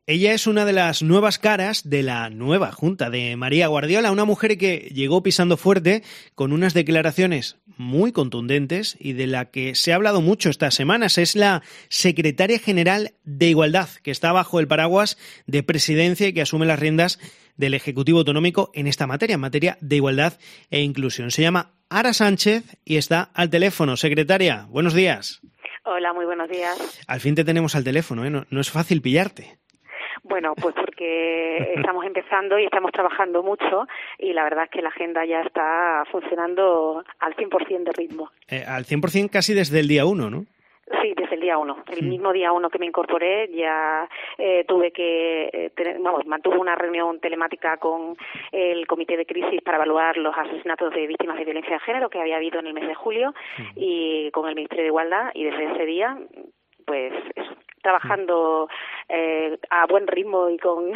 Ella es una de las nuevas caras de la nueva Junta de María Guardiola, una mujer que llegó pisando fuerte con unas declaraciones muy contundentes y de la que se ha hablado mucho estas semanas. Es la secretaria general de Igualdad, que está bajo el paraguas de Presidencia y que asume las riendas del Ejecutivo Autonómico en esta materia, en materia de igualdad e inclusión. Se llama Ara Sánchez y está al teléfono. Secretaria, buenos días. Hola, muy buenos días. Al fin te tenemos al teléfono, ¿eh? No es fácil pillarte. Bueno, pues porque estamos empezando y estamos trabajando mucho y la verdad es que la agenda ya está funcionando al 100% de ritmo. Al 100% casi desde el día 1, ¿no? Sí, desde el día 1. El mismo día 1 que me incorporé ya tuve que mantuve una reunión telemática con el Comité de Crisis para evaluar los asesinatos de víctimas de violencia de género que había habido en el mes de julio y con el Ministerio de Igualdad, y desde ese día, pues eso, trabajando a buen ritmo y con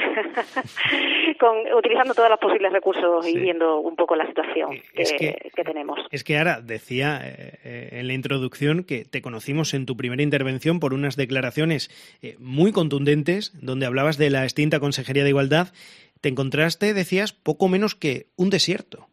utilizando todos los posibles recursos y viendo un poco la situación que tenemos. Es que ahora decía en la introducción que te conocimos en tu primera intervención por unas declaraciones muy contundentes donde hablabas de la extinta Consejería de Igualdad. Te encontraste, decías, poco menos que un desierto.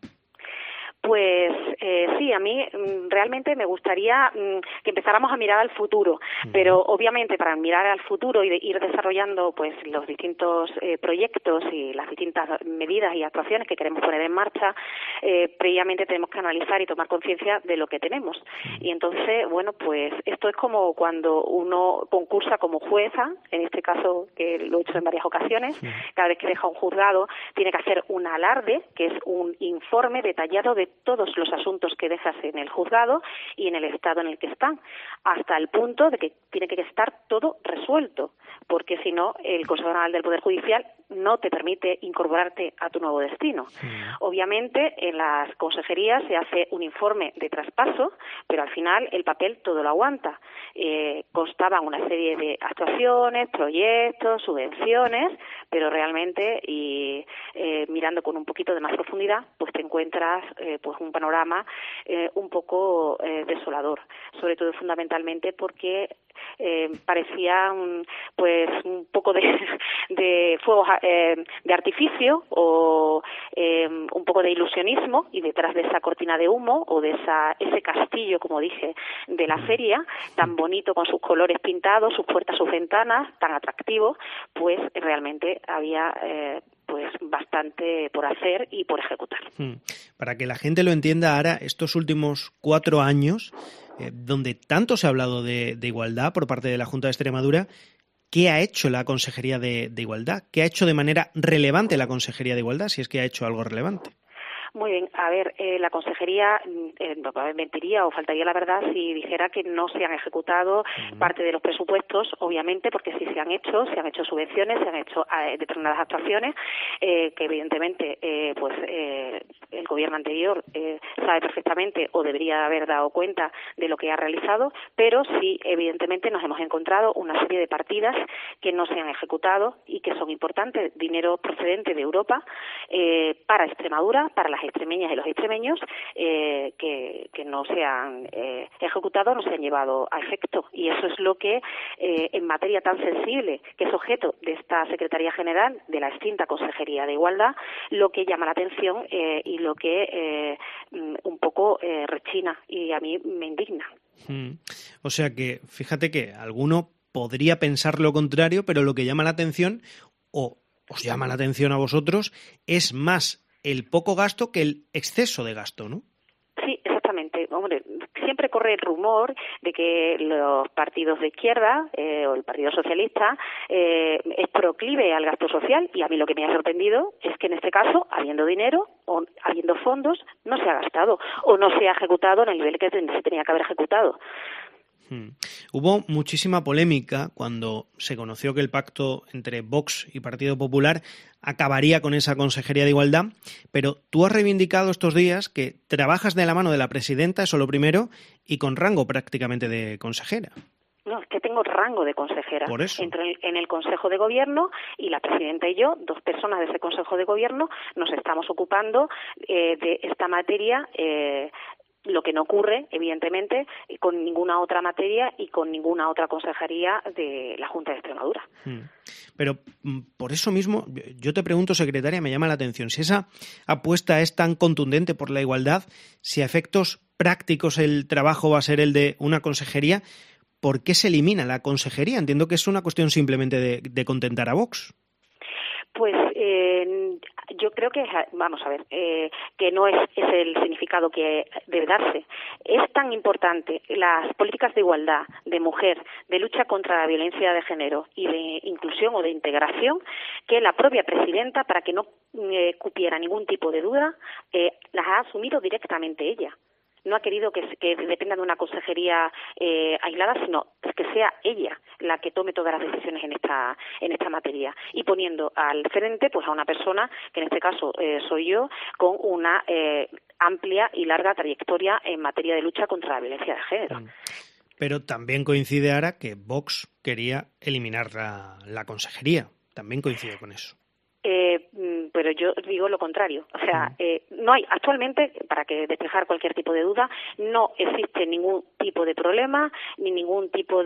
Pues sí, a mí realmente me gustaría que empezáramos a mirar al futuro, pero obviamente para mirar al futuro y ir desarrollando pues los distintos proyectos y las distintas medidas y actuaciones que queremos poner en marcha, previamente tenemos que analizar y tomar conciencia de lo que tenemos. Y entonces, bueno, pues esto es como cuando uno concursa como jueza, en este caso que lo he hecho en varias ocasiones, cada vez que deja un juzgado tiene que hacer un alarde, que es un informe detallado de todos los asuntos que dejas en el juzgado y en el estado en el que están, hasta el punto de que tiene que estar todo resuelto, porque si no, el Consejo General del Poder Judicial no te permite incorporarte a tu nuevo destino. Obviamente, en las consejerías se hace un informe de traspaso, pero al final el papel todo lo aguanta. Constaban una serie de actuaciones, proyectos, subvenciones, pero realmente, y mirando con un poquito de más profundidad, pues te encuentras pues un panorama un poco desolador, sobre todo fundamentalmente porque parecía pues un poco de fuegos de artificio o un poco de ilusionismo, y detrás de esa cortina de humo o de ese castillo, como dije, de la feria, tan bonito con sus colores pintados, sus puertas, sus ventanas, tan atractivo, pues realmente había pues bastante por hacer y por ejecutar. Para que la gente lo entienda, ahora estos últimos 4 años, donde tanto se ha hablado de igualdad por parte de la Junta de Extremadura, ¿qué ha hecho la Consejería de Igualdad? ¿Qué ha hecho de manera relevante la Consejería de Igualdad, si es que ha hecho algo relevante? Muy bien, a ver, la consejería mentiría o faltaría la verdad si dijera que no se han ejecutado parte de los presupuestos, obviamente, porque sí se han hecho subvenciones, se han hecho determinadas actuaciones que evidentemente el gobierno anterior sabe perfectamente o debería haber dado cuenta de lo que ha realizado, pero sí evidentemente nos hemos encontrado una serie de partidas que no se han ejecutado y que son importantes, dinero procedente de Europa para Extremadura, para las extremeñas y los extremeños, que no se han ejecutado, no se han llevado a efecto. Y eso es lo que, en materia tan sensible, que es objeto de esta Secretaría General de la extinta Consejería de Igualdad, lo que llama la atención y lo que un poco rechina y a mí me indigna. O sea que, fíjate que alguno podría pensar lo contrario, pero lo que llama la atención, o os llama la atención a vosotros, es más el poco gasto que el exceso de gasto, ¿no? Sí, exactamente. Hombre, siempre corre el rumor de que los partidos de izquierda o el Partido Socialista es proclive al gasto social, y a mí lo que me ha sorprendido es que en este caso, habiendo dinero o habiendo fondos, no se ha gastado o no se ha ejecutado en el nivel que se tenía que haber ejecutado. Hubo muchísima polémica cuando se conoció que el pacto entre Vox y Partido Popular acabaría con esa Consejería de Igualdad, pero tú has reivindicado estos días que trabajas de la mano de la presidenta, eso lo primero, y con rango prácticamente de consejera. No, es que tengo rango de consejera. Por eso. Entro en el Consejo de Gobierno y la presidenta y yo, 2 personas de ese Consejo de Gobierno, nos estamos ocupando de esta materia lo que no ocurre, evidentemente, con ninguna otra materia y con ninguna otra consejería de la Junta de Extremadura. Pero por eso mismo, yo te pregunto, secretaria, me llama la atención, si esa apuesta es tan contundente por la igualdad, si a efectos prácticos el trabajo va a ser el de una consejería, ¿por qué se elimina la consejería? Entiendo que es una cuestión simplemente de contentar a Vox. Pues yo creo que, vamos a ver, que no es el significado que debe darse. Es tan importante las políticas de igualdad, de mujer, de lucha contra la violencia de género y de inclusión o de integración, que la propia presidenta, para que no cupiera ningún tipo de duda, las ha asumido directamente ella. No ha querido que dependa de una consejería aislada, sino que sea ella la que tome todas las decisiones en esta materia, y poniendo al frente pues a una persona que en este caso soy yo, con una amplia y larga trayectoria en materia de lucha contra la violencia de género. Pero también coincide ahora que Vox quería eliminar la consejería. También coincide con eso. Pero yo digo lo contrario. O sea, no hay actualmente, para que despejar cualquier tipo de duda, no existe ningún tipo de problema, ni ningún tipo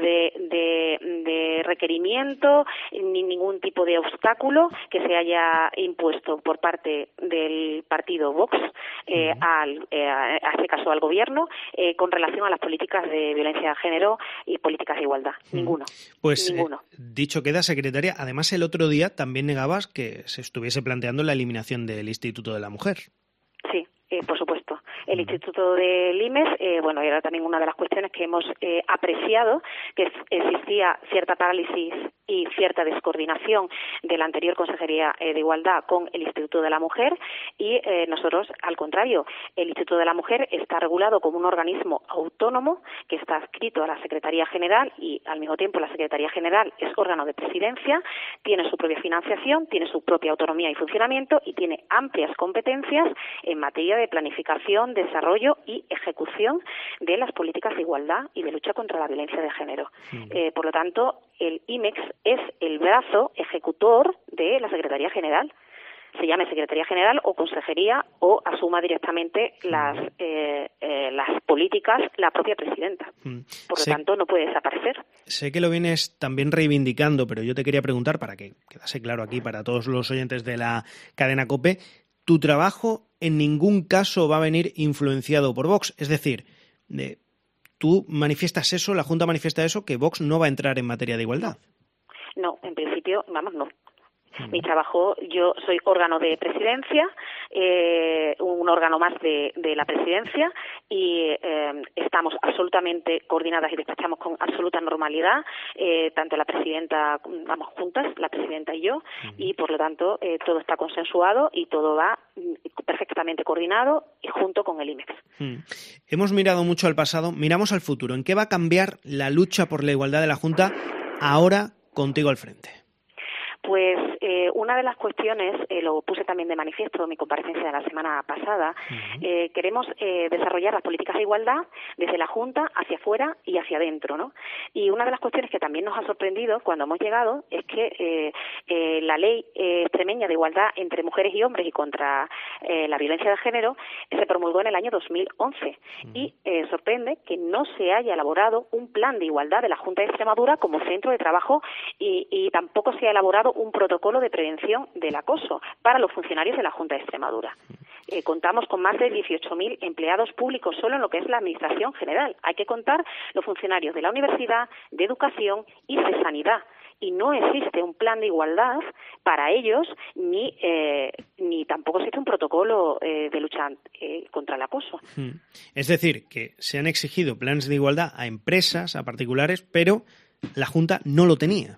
de requerimiento, ni ningún tipo de obstáculo que se haya impuesto por parte del partido Vox, a este caso al gobierno, con relación a las políticas de violencia de género y políticas de igualdad. Ninguno. Pues ninguno. Dicho queda, secretaria, además el otro día también negabas que se estuviese planteando la eliminación del Instituto de la Mujer. Sí, por supuesto. El Instituto del IMES, era también una de las cuestiones que hemos apreciado, que existía cierta parálisis y cierta descoordinación de la anterior Consejería de Igualdad con el Instituto de la Mujer, y nosotros, al contrario, el Instituto de la Mujer está regulado como un organismo autónomo que está adscrito a la Secretaría General, y al mismo tiempo la Secretaría General es órgano de presidencia, tiene su propia financiación, tiene su propia autonomía y funcionamiento, y tiene amplias competencias en materia de planificación, desarrollo y ejecución de las políticas de igualdad y de lucha contra la violencia de género. Por lo tanto, el IMEX es el brazo ejecutor de la Secretaría General. Se llame Secretaría General o Consejería, o asuma directamente las políticas la propia presidenta. Por lo tanto, no puede desaparecer. Sé que lo vienes también reivindicando, pero yo te quería preguntar, para que quedase claro aquí para todos los oyentes de la cadena COPE, tu trabajo en ningún caso va a venir influenciado por Vox. Es decir, tú manifiestas eso, la Junta manifiesta eso, que Vox no va a entrar en materia de igualdad. No, en principio, no. Mi trabajo, yo soy órgano de presidencia, un órgano más de la presidencia, y estamos absolutamente coordinadas y despachamos con absoluta normalidad, tanto la presidenta, juntas, la presidenta y yo, y por lo tanto todo está consensuado y todo va perfectamente coordinado y junto con el IMEX. Hemos mirado mucho al pasado, miramos al futuro. ¿En qué va a cambiar la lucha por la igualdad de la Junta ahora contigo al frente? Pues una de las cuestiones, lo puse también de manifiesto en mi comparecencia de la semana pasada, queremos desarrollar las políticas de igualdad desde la Junta hacia afuera y hacia adentro, ¿no? Y una de las cuestiones que también nos ha sorprendido cuando hemos llegado es que la ley extremeña de igualdad entre mujeres y hombres y contra la violencia de género se promulgó en el año 2011 y sorprende que no se haya elaborado un plan de igualdad de la Junta de Extremadura como centro de trabajo, y tampoco se ha elaborado un protocolo de prevención del acoso para los funcionarios de la Junta de Extremadura. Contamos con más de 18.000 empleados públicos solo en lo que es la Administración General. Hay que contar los funcionarios de la universidad, de educación y de sanidad. Y no existe un plan de igualdad para ellos, ni tampoco existe un protocolo de lucha contra el acoso. Es decir, que se han exigido planes de igualdad a empresas, a particulares, pero la Junta no lo tenía.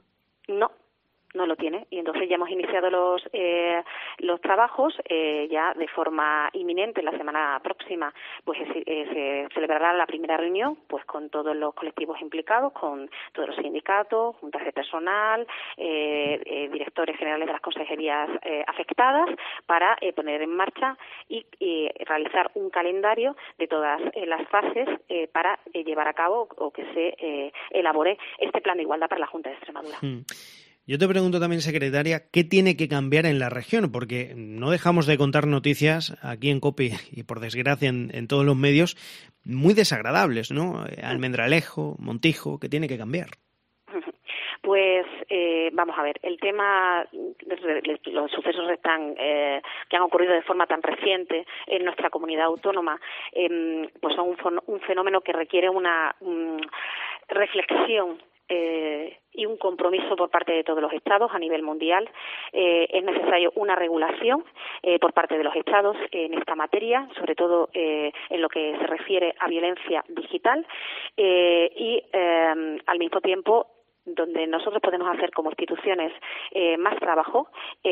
No lo tiene, y entonces ya hemos iniciado los trabajos ya de forma inminente. La semana próxima pues se celebrará la primera reunión pues con todos los colectivos implicados, con todos los sindicatos, juntas de personal, directores generales de las consejerías afectadas, para poner en marcha y realizar un calendario de todas las fases para llevar a cabo o que se elabore este plan de igualdad para la Junta de Extremadura. Yo te pregunto también, secretaria, ¿qué tiene que cambiar en la región? Porque no dejamos de contar noticias aquí en COPE y, por desgracia, en todos los medios, muy desagradables, ¿no? Almendralejo, Montijo, ¿qué tiene que cambiar? Pues vamos a ver, el tema, los sucesos que han ocurrido de forma tan reciente en nuestra comunidad autónoma, pues son un fenómeno que requiere una reflexión y un compromiso por parte de todos los Estados a nivel mundial. Es necesario una regulación por parte de los Estados en esta materia, sobre todo en lo que se refiere a violencia digital y al mismo tiempo donde nosotros podemos hacer como instituciones más trabajo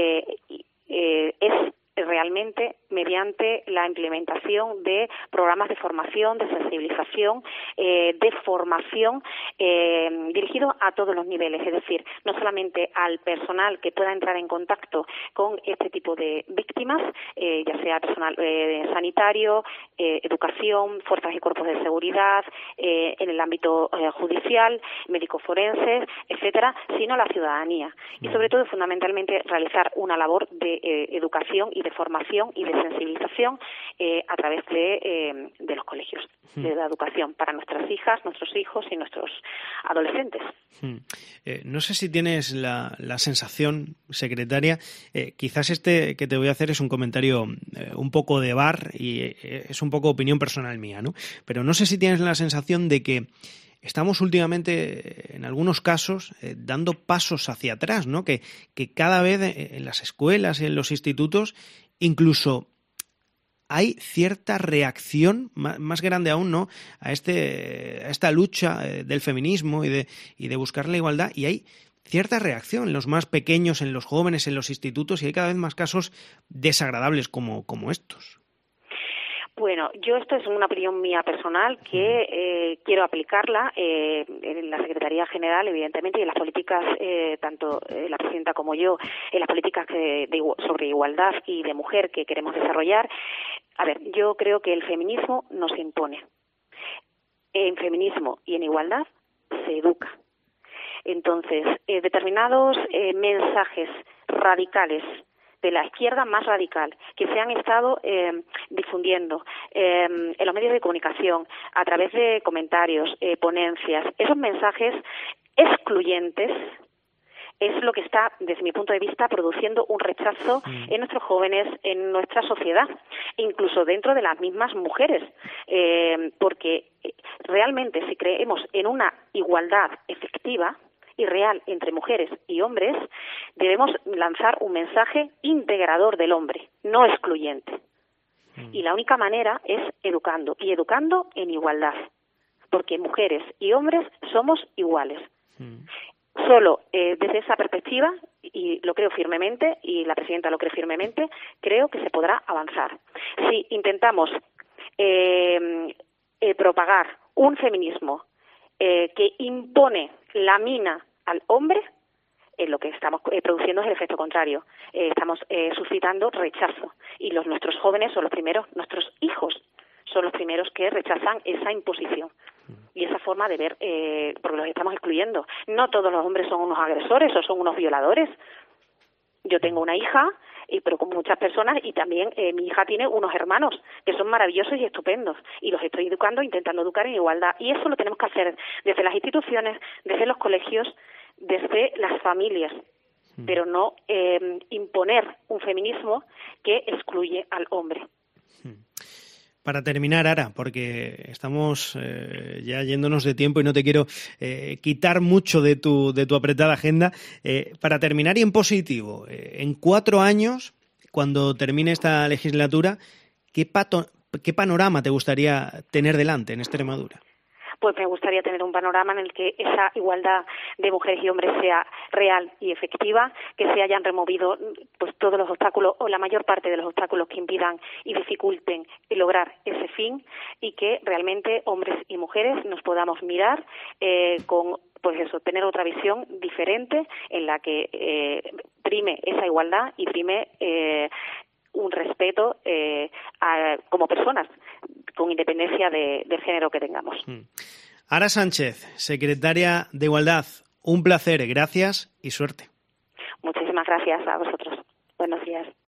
es realmente mediante la implementación de programas de formación, de sensibilización, de formación dirigido a todos los niveles, es decir, no solamente al personal que pueda entrar en contacto con este tipo de víctimas, ya sea personal sanitario, educación, fuerzas y cuerpos de seguridad, en el ámbito judicial, médicos forenses, etcétera, sino la ciudadanía. Y sobre todo, fundamentalmente, realizar una labor de educación y de formación y de sensibilización a través de los colegios, de la educación para nuestras hijas, nuestros hijos y nuestros adolescentes. No sé si tienes la sensación, secretaria, quizás este que te voy a hacer es un comentario un poco de bar y es un poco opinión personal mía, ¿no? Pero no sé si tienes la sensación de que estamos últimamente, en algunos casos, dando pasos hacia atrás, ¿no? Que cada vez en las escuelas y en los institutos incluso hay cierta reacción más grande aún, ¿no? a esta lucha del feminismo y de buscar la igualdad, y hay cierta reacción en los más pequeños, en los jóvenes, en los institutos, y hay cada vez más casos desagradables como estos. Bueno, yo esto es una opinión mía personal que quiero aplicarla en la Secretaría General, evidentemente, y en las políticas, tanto la presidenta como yo, en las políticas sobre igualdad y de mujer que queremos desarrollar. A ver, yo creo que el feminismo nos impone. En feminismo y en igualdad se educa. Entonces, determinados mensajes radicales de la izquierda más radical, que se han estado difundiendo en los medios de comunicación, a través de comentarios, ponencias, esos mensajes excluyentes es lo que está, desde mi punto de vista, produciendo un rechazo en nuestros jóvenes, en nuestra sociedad, incluso dentro de las mismas mujeres, porque realmente si creemos en una igualdad efectiva y real entre mujeres y hombres, debemos lanzar un mensaje integrador del hombre, no excluyente. Y la única manera es educando, y educando en igualdad, porque mujeres y hombres somos iguales. Solo desde esa perspectiva, y lo creo firmemente, y la presidenta lo cree firmemente, creo que se podrá avanzar. Si intentamos propagar un feminismo que impone la mina al hombre, lo que estamos produciendo es el efecto contrario. Estamos suscitando rechazo, y nuestros jóvenes son los primeros, nuestros hijos son los primeros que rechazan esa imposición y esa forma de ver, porque los estamos excluyendo. No todos los hombres son unos agresores o son unos violadores. Yo tengo una hija, pero con muchas personas, y también mi hija tiene unos hermanos que son maravillosos y estupendos, y los estoy educando, intentando educar en igualdad, y eso lo tenemos que hacer desde las instituciones, desde los colegios, desde las familias, pero no imponer un feminismo que excluye al hombre. Para terminar, Ara, porque estamos ya yéndonos de tiempo y no te quiero quitar mucho de tu apretada agenda, para terminar y en positivo, en 4 años, cuando termine esta legislatura, ¿qué panorama te gustaría tener delante en Extremadura? Pues me gustaría tener un panorama en el que esa igualdad de mujeres y hombres sea real y efectiva, que se hayan removido pues todos los obstáculos o la mayor parte de los obstáculos que impidan y dificulten lograr ese fin, y que realmente hombres y mujeres nos podamos mirar con tener otra visión diferente en la que prime esa igualdad y prime un respeto como personas, con independencia del género que tengamos. Ara Sánchez, secretaria de Igualdad, un placer, gracias y suerte. Muchísimas gracias a vosotros. Buenos días.